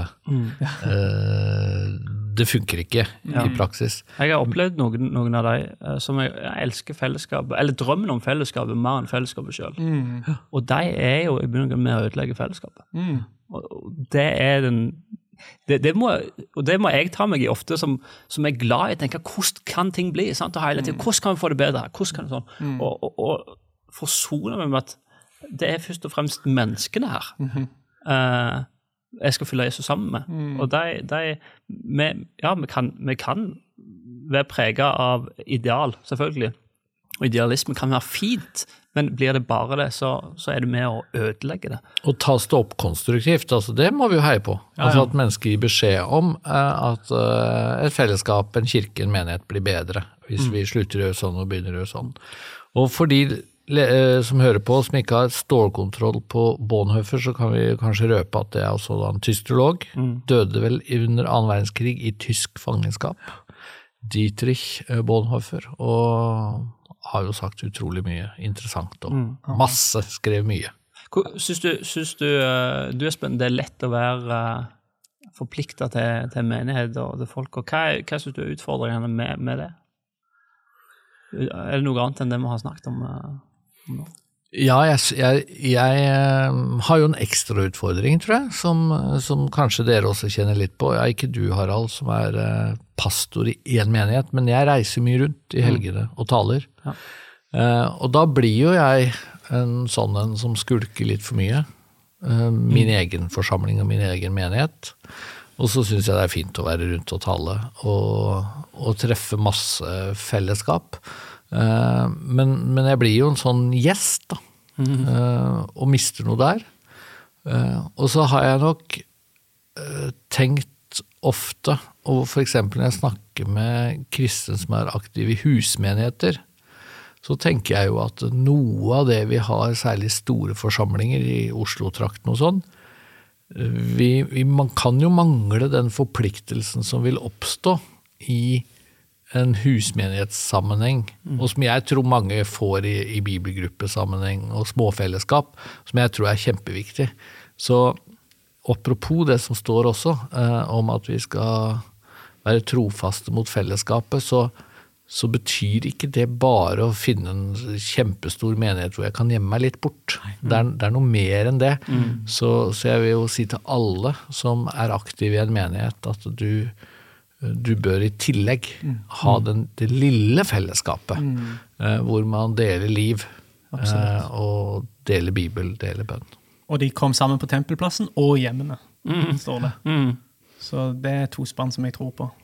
det funker ikke i praksis. Jeg har opplevd noen av de som jeg elsker fellesskapet, eller drømmen om fellesskapet, mer enn fellesskapet selv. Og de jo i begynnelsen med å ødelegge fellesskapet. Og det må jeg ta meg i ofte som glad i å tenke, hvordan kan ting bli, sant? Og hele tiden, hvordan kan vi få det bedre, hvordan kan det sånn, og forsone meg med at det først og fremst menneskene her jeg skal fylle Jesus sammen med, og vi kan være preget av ideal, selvfølgelig, og idealisme kan være fint, men blir det bare det, så det med å ødelegge det. Og tas det opp konstruktivt, altså det må vi jo heie på. Altså at mennesker gir beskjed om at et fellesskap, en kirke, en menighet blir bedre, hvis vi slutter å gjøre sånn og begynner å gjøre sånn. Og for de som hører på, som ikke har stålkontroll på Bonhoeffer, så kan vi kanskje røpe at det også en tysk teolog, døde vel under 2. verdenskrig i tysk fangenskap, Dietrich Bonhoeffer, og har jo sagt utrolig mye interessant og masse, skrev mye. Synes du Espen, det lett å være forpliktet til menighet og til folk, og hva synes du utfordringene med det? Det noe annet enn det vi har snakket om nå? Ja, jeg har jo en ekstra utfordring, tror jeg, som kanskje dere også kjenner litt på. Ikke du, Harald, som pastor i en menighet, men jeg reiser mye rundt i helgene og taler. Og da blir jo jeg en sånn en som skulker litt for mye. Min egen forsamling og min egen menighet. Og så synes jeg det fint å være rundt og tale og treffe masse fellesskap. Men jeg blir jo en sånn gjest da, og mister noe der. Og så har jeg nok tenkt ofte, og for eksempel når jeg snakker med kristne som aktive i husmenigheter, så tenker jeg jo at noe av det vi har, særlig store forsamlinger i Oslo-trakten og sånn, man kan jo mangle den forpliktelsen som vil oppstå i en husmenighetssammenheng, og som jeg tror mange får i bibelgruppesammenheng og småfellesskap, som jeg tror kjempeviktig. Så apropos det som står også, om at vi skal være trofaste mot fellesskapet, så betyr ikke det bare å finne en kjempestor menighet hvor jeg kan gjemme meg litt bort. Det er noe mer enn det. Så jeg vil jo si til alle som aktive i en menighet, at du bør i tillegg ha det lille fellesskapet, hvor man deler liv, og deler Bibel, deler bønn. Og de kom sammen på tempelplassen og hjemmene, står det. Så det 2 spann som jeg tror på.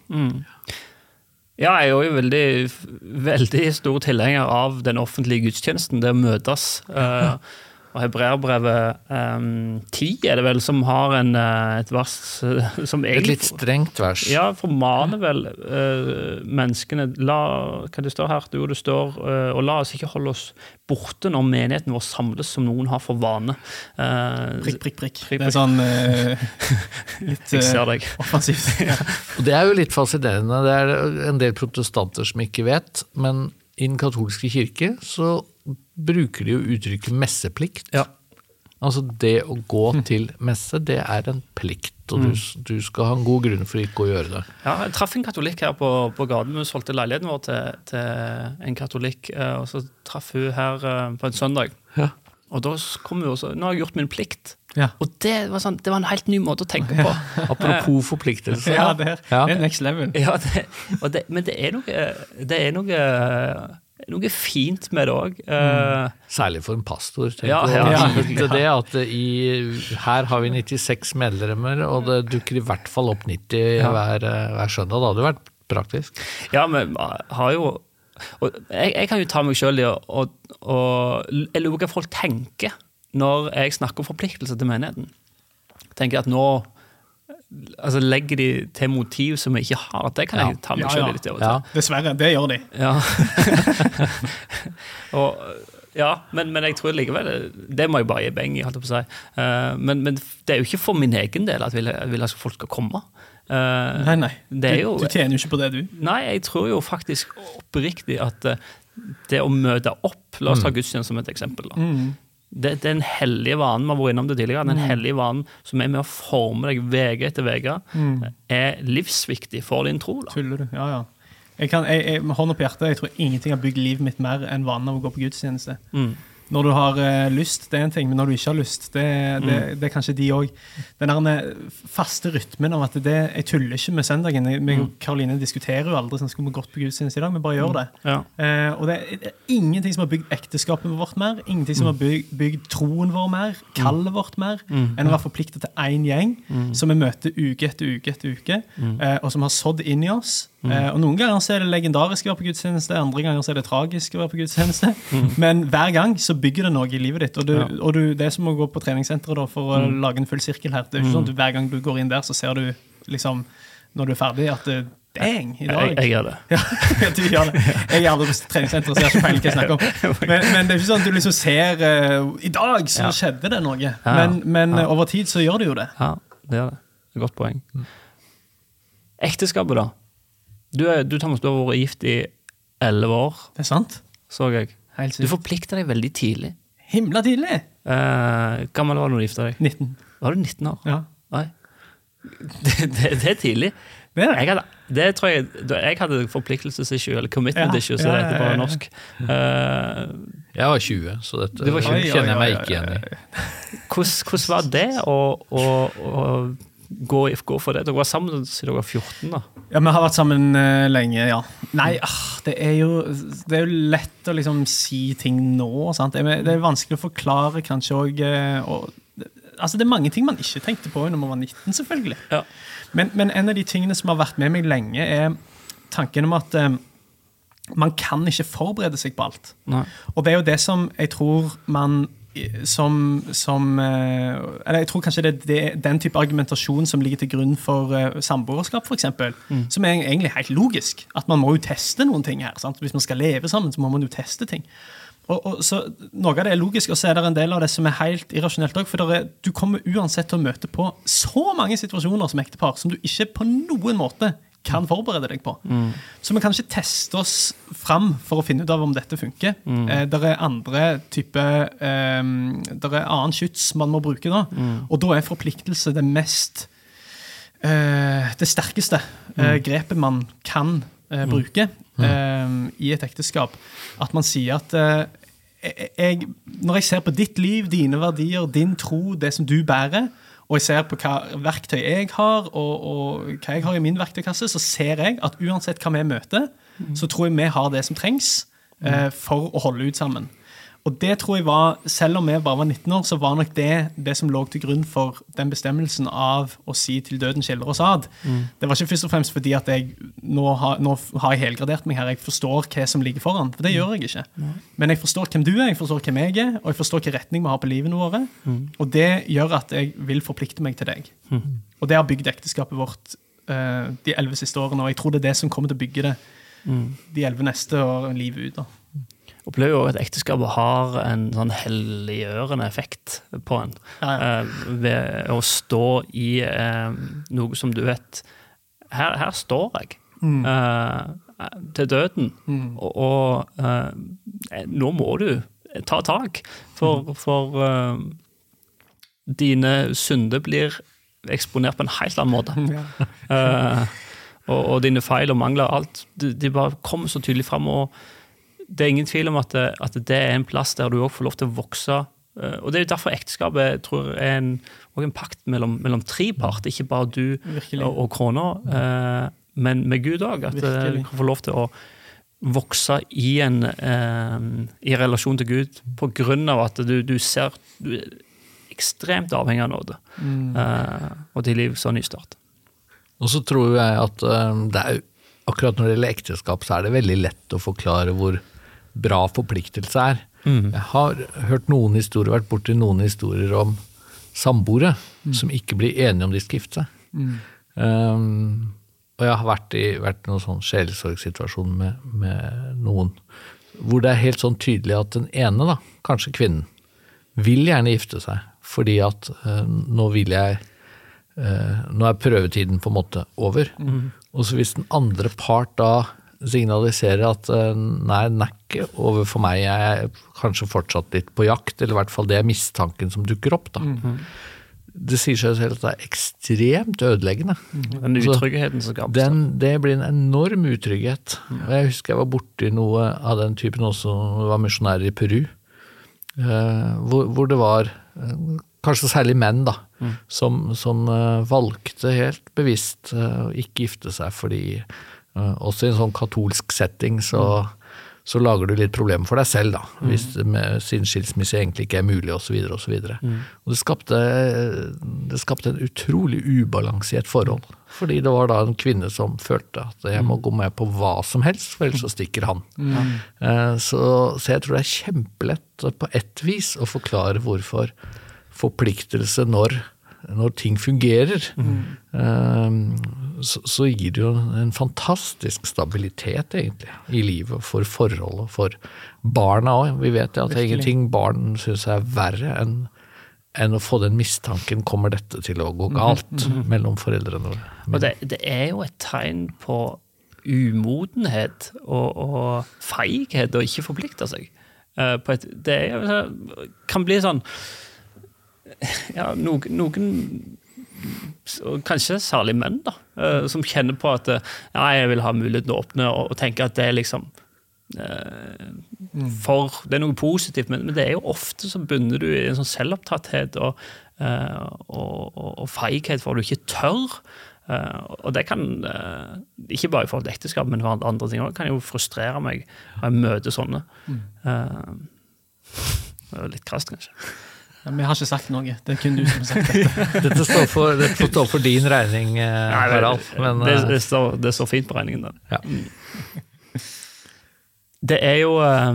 Ja, jeg jo veldig, veldig stor tilhenger av den offentlige gudstjenesten, det å møtes. Og Hebreerbrevet 10 det vel som har et vers som egentlig... Et litt strengt vers. Ja, formaner vel menneskene. Hva det står her? Det står, og la oss ikke holde oss borte når menigheten vår samles som noen har for vane. Prikk. Det sånn litt offensivt. Og det jo litt fascinerende. Det en del protestanter som ikke vet, men i den katolske kirke så bruker de jo uttrykket messeplikt. Ja. Altså det å gå til messe, det en plikt, og du skal ha en god grunn for ikke å gjøre det. Ja, jeg traff en katolikk her på gaten, vi solgte leiligheten vår til en katolikk, og så traff hun her på en søndag. Ja. Og da kom hun også, nå har jeg gjort min plikt. Ja. Og det var en helt ny måte å tenke på. Apropos forpliktelse. Ja, det next level. Ja, men det noe fint med det også. Særlig for en pastor. Ja. Det at her har vi 96 medlemmer, og det dukker i hvert fall opp 90 hver søndag. Det hadde vært praktisk. Ja, men har jo... Og jeg kan jo ta meg selv i jeg lurer hva folk tenker når jeg snakker om forpliktelse til menigheten. Jeg tenker at nå legger de til motiv som jeg ikke har, at det kan jeg ta meg selv litt til. Dessverre, det gjør de. Ja. Ja, men jeg tror likevel, det må jeg bare gi beng i, holdt jeg på å si. Men det er jo ikke for min egen del at jeg vil at folk skal komme. Nei. Du tjener jo ikke på det, du. Nei, jeg tror jo faktisk oppriktig at det å møte opp, la oss ta gudstjeneste som et eksempel da. Det er en hellige vanen, man har vært innom det tidligere, den hellige vanen som er med å forme deg vege etter vege, er livsviktig for din tro. Da. Tuller du? Ja. Jeg med hånd på hjertet, jeg tror ingenting har bygd livet mitt mer enn vanen av å gå på gudstjeneste. Når du har lyst, det er en ting, men når du ikke har lyst, det er kanskje de også. Den der faste rytmen av at jeg tuller ikke med søndagen. Jeg og Karoline diskuterer jo aldri, sånn skal vi gått på gudstjeneste i dag, vi bare gjør det. Ja. Og det er ingenting som har bygd ekteskapet vårt mer, ingenting som har bygd troen vår mer, kallet vårt mer, enn å være forpliktet til en gjeng, som vi møter uke etter uke etter uke, og som har sådd inn i oss. Og noen ganger så er det legendarisk å være på gudstjeneste, andre ganger så er det tragisk å være på gudstjeneste, men hver gang så bygger det noe i livet ditt, og det er som å gå på treningssenteret da, for å lage en full sirkel her. Det er ikke sånn at hver gang du går inn der så ser du liksom, når du er ferdig, at dang, i dag. Jeg gjør det. Ja, du gjør det. Jeg er aldri på treningssenteret, så jeg har ikke peiling hva jeg snakker om. Men det er ikke sånn at du liksom ser, i dag så skjedde det noe, men over tid så gjør det jo det. Ja, det gjør det. Det er et godt poeng. Ekteskapet da? Du Thomas, du har vært gift i 11 år. Det er sant. Så jeg. Du forplikter deg veldig tidlig. Himla tidlig. Gammel var du gifte deg? 19. Var du 19 år? Ja. Nei. Det er tidlig. Det er det. Det tror jeg hadde forpliktelsesissue, eller commitment issue, så det heter på norsk. Jeg var 20, så dette kjenner jeg meg ikke igjen i. Hvordan var det å gå for det? Dere var sammen siden dere var 14 da? Ja, vi har vært sammen lenge, ja. Nei, det er jo lett å liksom si ting nå, sant? Det er vanskelig å forklare kanskje også, altså det er mange ting man ikke tenkte på når man var 19 selvfølgelig. Ja. Men en av de tingene som har vært med meg lenge er tanken om at man kan ikke forberede seg på alt. Nei. Og det er jo det som jeg tror man eller jeg tror kanskje det er den type argumentasjon som ligger til grunn for samboerskap for eksempel, som er egentlig helt logisk, at man må jo teste noen ting her, sant? Hvis man skal leve sammen så må man jo teste ting, og så noe av det er logisk, og så er det en del av det som er helt irrasjonelt også, for du kommer uansett til å møte på så mange situasjoner som ektepar som du ikke på noen måte kan forberede deg på. Så vi kan ikke teste oss fram for å finne ut av om dette funker. Der er andre type, der er annen skyts man må bruke da, og da er forpliktelse det mest, det sterkeste grepet man kan bruke i et ekteskap. At man sier at når jeg ser på ditt liv, dine verdier, din tro, det som du bærer, og jeg ser på hva verktøy jeg har, og hva jeg har i min verktøykasse, så ser jeg at uansett hva vi møter, så tror jeg vi har det som trengs for å holde ut sammen. Og det tror jeg var, selv om vi bare var 19 år, så var nok det som lå til grunn for den bestemmelsen av å si til døden skiller oss ad. Det var ikke først og fremst fordi at jeg nå har jeg helgradert meg her, jeg forstår hva som ligger foran, for det gjør jeg ikke. Men jeg forstår hvem du er, jeg forstår hvem jeg er, og jeg forstår hvilken retning vi har på livene våre, og det gjør at jeg vil forplikte meg til deg. Og det har bygd ekteskapet vårt de 11 siste årene, og jeg tror det er det som kommer til å bygge det de 11 neste år livet ut da. Opplever jo at ekteskap har en sånn helliggjørende effekt på en. Ved å stå i noe som du vet, her står jeg til døden, og nå må du ta tak, for dine synder blir eksponert på en helt annen måte. Og dine feil og mangler alt, de bare kommer så tydelig frem, og det er ingen tvil om at det er en plass der du også får lov til å vokse. Og det er jo derfor ekteskapet, tror jeg, er en pakt mellom 3 parter, ikke bare du og kona, men med Gud også, at du kan få lov til å vokse i relasjon til Gud, på grunn av at du ser du er ekstremt avhengig av nåde, og til liv så nystart. Og så tror jeg at det er akkurat når det gjelder ekteskap, så er det veldig lett å forklare hvor bra forpliktelse er. Jeg har hørt noen historier, vært borti noen historier om samboere som ikke blir enige om de skal gifte seg. Og jeg har vært i noen sånn sjelesorgsituasjon med noen hvor det helt sånn tydelig at den ene da, kanskje kvinnen, vil gjerne gifte seg, fordi at nå er prøvetiden på en måte over. Og så hvis den andre part da signaliserer at nei, den er ikke over for meg, jeg kanskje fortsatt litt på jakt, eller i hvert fall det mistanken som dukker opp da. Det sier seg selv at det er ekstremt ødeleggende. Den utryggheten som skapes. Det blir en enorm utrygghet. Og jeg husker jeg var borte i noe av den typen også, jeg var misjonær i Peru, hvor det var kanskje særlig menn da, som valgte helt bevisst å ikke gifte seg, fordi også i en sånn katolsk setting så lager du litt problemer for deg selv da, hvis sin skilsmisse egentlig ikke er mulig, og så videre, og så videre. Og det skapte en utrolig ubalanse i et forhold, fordi det var da en kvinne som følte at jeg må gå med på hva som helst, for ellers så stikker han. Så jeg tror det er kjempelett på et vis å forklare hvorfor forpliktelse når ting fungerer, så gir det jo en fantastisk stabilitet egentlig i livet for forhold og for barna også. Vi vet at det er ingenting barn synes er verre enn å få den mistanken, kommer dette til å gå galt mellom foreldrene. Og det er jo et tegn på umodenhet og feighet å ikke forplikte seg. Det kan bli sånn noen kanskje særlig menn da, som kjenner på at jeg vil ha muligheten å åpne og tenke at det er liksom det er noe positivt, men det er jo ofte så bunner du i en sånn selvopptatthet og feighet for at du ikke tør, og det kan ikke bare i forhold til ekteskap, men for andre ting også, kan jo frustrere meg når jeg møter sånne. Det er litt krasst kanskje. Ja, vi har ikke sagt noe, det er kun du som har sagt dette. Dette står for din regning, Harald. Men, det står fint på regningen der. Ja. Det er jo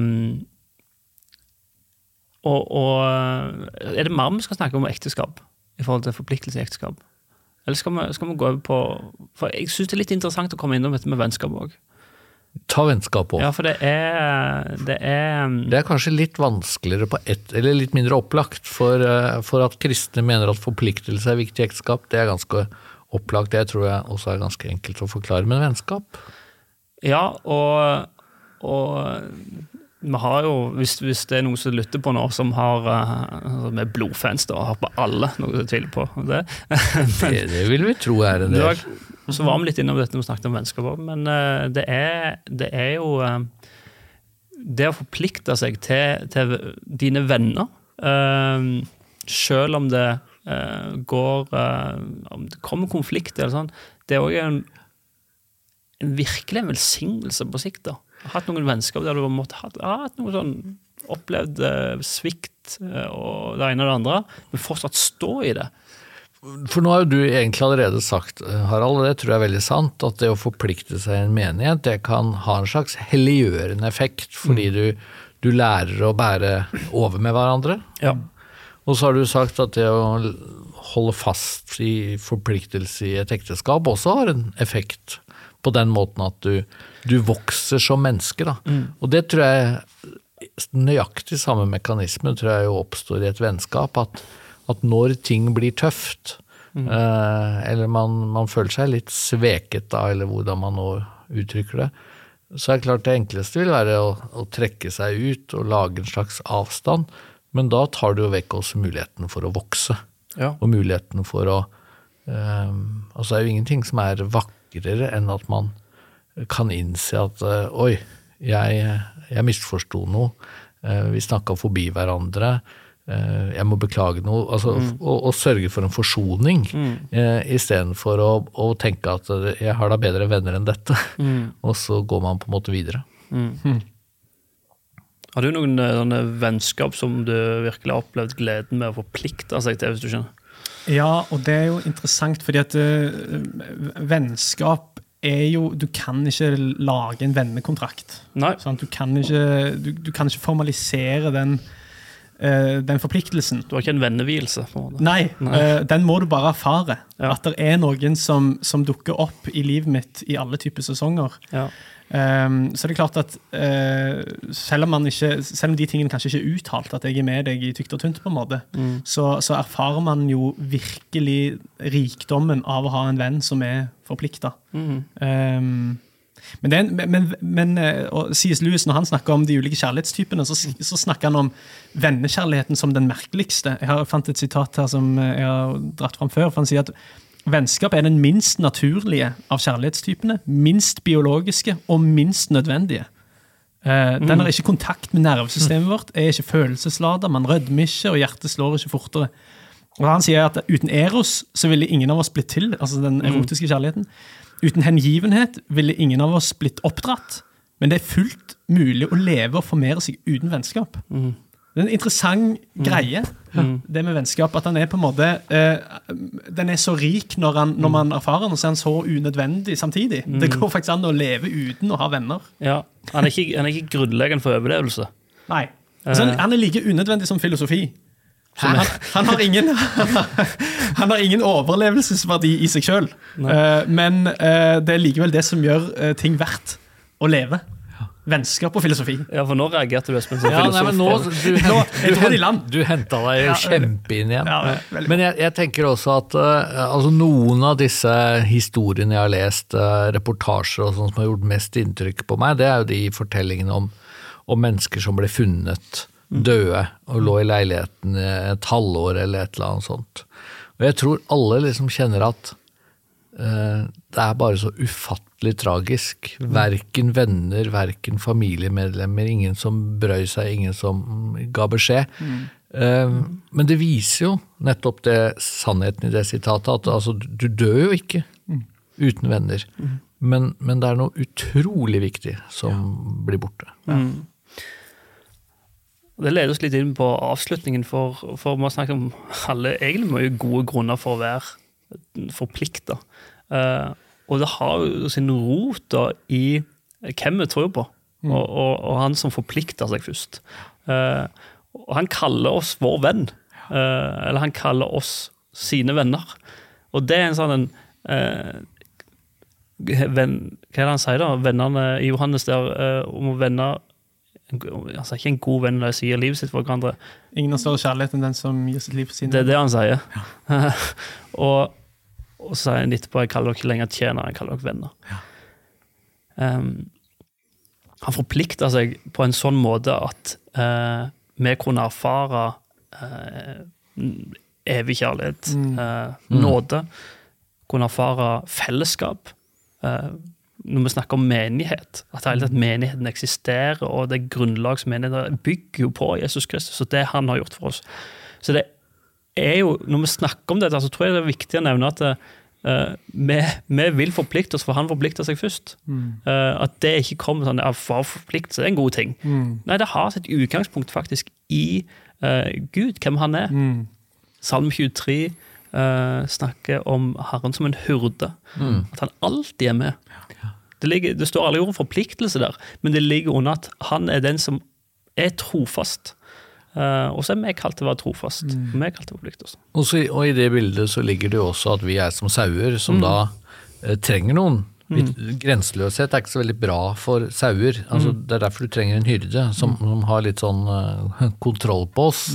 er det mer vi skal snakke om ekteskap i forhold til forpliktelse i ekteskap? Eller skal vi gå over på, for jeg synes det er litt interessant å komme inn om dette med vennskap også. Ta vennskap på. Ja, for det er kanskje litt vanskeligere eller litt mindre opplagt for at kristne mener at forpliktelse er viktig i ekteskap. Det er ganske opplagt, det tror jeg også er ganske enkelt å forklare, men vennskap? Ja, og vi har jo, hvis det er noen som lytter på nå, som med blodfans da, har på alle, noe som tviler på det. Det vil vi tro er en del. Så var vi litt innom dette, vi snakket om vennskap, men det er jo det å forplikte seg til dine venner, selv om det om det kommer konflikt eller sånn, det er også en virkelig en velsignelse på sikt da. Jeg har hatt noen vennskap der du måtte ha hatt noe sånn opplevd svikt og det ene og det andre, men fortsatt stå i det. For nå har jo du egentlig allerede sagt, Harald, og det tror jeg er veldig sant, at det å forplikte seg i en menighet, det kan ha en slags helliggjørende effekt, fordi du lærer å bære over med hverandre. Ja. Og så har du sagt at det å holde fast i forpliktelse i et ekteskap også har en effekt på den måten at du vokser som menneske. Da. Og det tror jeg nøyaktig samme mekanisme tror jeg jo oppstår i et vennskap, at når ting blir tøft, eller man føler seg litt sveket da, eller hvordan man nå uttrykker det, så er det klart det enkleste vil være å trekke seg ut og lage en slags avstand, men da tar du jo vekk også muligheten for å vokse, og muligheten for å, altså det er jo ingenting som er vakrere enn at man kan innse at, oi, jeg misforstod noe, vi snakket forbi hverandre, jeg må beklage noe, altså, og sørge for en forsoning i stedet for å tenke at jeg har da bedre venner enn dette, og så går man på en måte videre. Har du noen vennskap som du virkelig har opplevd gleden med å forplikte seg til, hvis du skjønner? Ja, og det er jo interessant, fordi at vennskap er jo, du kan ikke lage en vennekontrakt. Nei. Sånn, du kan ikke formalisere den den forpliktelsen. Du har ikke en vennevielse på det. Nei. Den må du bare erfare. Ja. At det noen som dukker opp i livet mitt i alle typer sesonger. Ja. Så det klart at selv om de tingene kanskje ikke uttalt at jeg med deg i tykt og tynt på en måte, så erfarer man jo virkelig rikdommen av å ha en venn som forpliktet. Men C.S. Lewis, når han snakker om de ulike kjærlighetstypene, så snakker han om vennekjærligheten som den merkeligste. Jeg fant et sitat her som jeg har dratt frem før, for han sier at vennskap den minst naturlige av kjærlighetstypene, minst biologiske og minst nødvendige. Den har ikke kontakt med nervesystemet vårt, ikke følelsesladet, man rødmer ikke, og hjertet slår ikke fortere. Og han sier at uten eros så ville ingen av oss blitt til, altså den erotiske kjærligheten. Uten hengivenhet ville ingen av oss blitt oppdratt, men det fullt mulig å leve og formere seg uten vennskap. Det en interessant greie, det med vennskap, at den på en måte, den så rik når man erfarer den, og så den så unødvendig samtidig. Det går faktisk an å leve uten å ha venner. Ja, han ikke grunnleggende for overlevelse. Nei, så han like unødvendig som filosofi. Han har ingen overlevelsesverdi i seg selv, men det likevel det som gjør ting verdt å leve. Vennskap og filosofi. Ja, for nå reagerte du, Espen, som filosof. Nei, men du hentet deg kjempe inn igjen. Men jeg tenker også at altså noen av disse historiene jeg har lest, reportasjer og sånt som har gjort mest inntrykk på meg, det jo de fortellingene om mennesker som ble funnet døde og lå i leiligheten et halvår eller et eller annet sånt. Og jeg tror alle liksom kjenner at det bare så ufattelig tragisk. Hverken venner, hverken familiemedlemmer, ingen som brøy seg, ingen som ga beskjed. Men det viser jo nettopp det sannheten i det sitatet, at altså, du dør jo ikke uten venner. Men det noe utrolig viktig som blir borte. Det leder oss litt inn på avslutningen, for man snakker om alle egentlig mye gode grunner for å være forpliktet. Og det har jo sin rot da, i hvem vi tror på, og han som forplikter seg først. Og han kaller oss vår venn, eller han kaller oss sine venner. Og det en sånn venn, hva det han sier da? Vennerne i Johannes der, om å venne altså ikke en god venn når jeg sier livet sitt for hverandre. Ingen har større kjærlighet enn den som gir sitt liv for sine. Det det han sier. Ja. og så sier han etterpå, jeg kaller dere ikke lenger tjenere, jeg kaller dere venner. Ja. Han forplikter seg på en sånn måte at vi kunne erfare evig kjærlighet, nåde, kunne erfare fellesskap, når vi snakker om menighet, at hele tatt menigheten eksisterer, og det grunnlagsmenigheten bygger jo på Jesus Kristus, og det han har gjort for oss. Så det jo, når vi snakker om dette, så tror jeg det viktig å nevne at vi vil forplikte oss, for han forplikter seg først. At det ikke kommer sånn, for forpliktelse, det en god ting. Nei, det har sitt utgangspunkt faktisk i Gud, hvem han Salm 23 snakker om Herren som en hurde, at han alltid med. Det står aldri ordet forpliktelse der, men det ligger under at han den som trofast. Og så vi kalt til å være trofast. Vi kalt til å forplikte oss. Og i det bildet så ligger det jo også at vi som sauer, som da trenger noen. Grenseløshet ikke så veldig bra for sauer. Altså, det derfor du trenger en hyrde som har litt sånn kontroll på oss.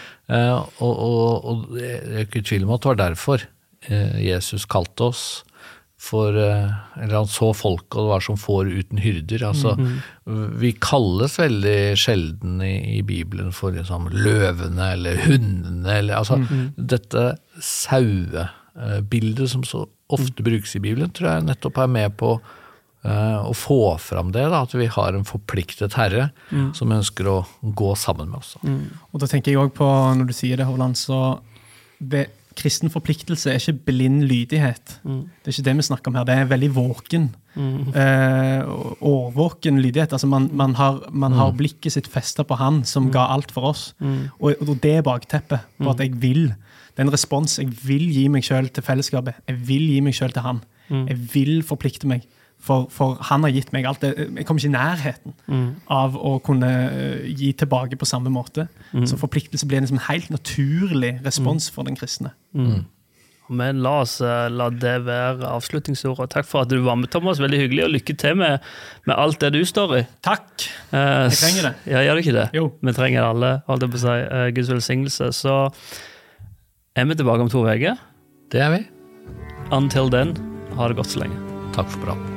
Og jeg ikke tvil om at det var derfor Jesus kalte oss eller han så folk, og det var som får uten hyrder. Altså, vi kalles veldig sjelden i Bibelen for liksom, løvene eller hundene, eller, altså, dette sauebildet som så ofte brukes i Bibelen, tror jeg nettopp med på å få fram det, da, at vi har en forpliktet herre som ønsker å gå sammen med oss. Og da tenker jeg også på, når du sier det, Hovland, så kristen forpliktelse ikke blind lydighet. Det ikke det vi snakker om her. Det veldig våken. Årvåken lydighet. Altså man har blikket sitt festet på han som ga alt for oss. Og det bakteppet på at jeg vil. Det en respons. Jeg vil gi meg selv til fellesskapet. Jeg vil gi meg selv til han. Jeg vil forplikte meg For han har gitt meg alt det. Jeg kommer ikke i nærheten av å kunne gi tilbake på samme måte. Så forpliktelse blir en helt naturlig respons for den kristne. Men la det være avslutningsordet. Takk for at du var med, Thomas. Veldig hyggelig, og lykke til med alt det du står i. Takk. Jeg trenger det. Ja, gjør du ikke det? Jo. Vi trenger alle, holdt jeg på å si, Guds velsignelse. Så vi tilbake om 2 uker. Det vi. Until then, ha det godt så lenge. Takk for praten.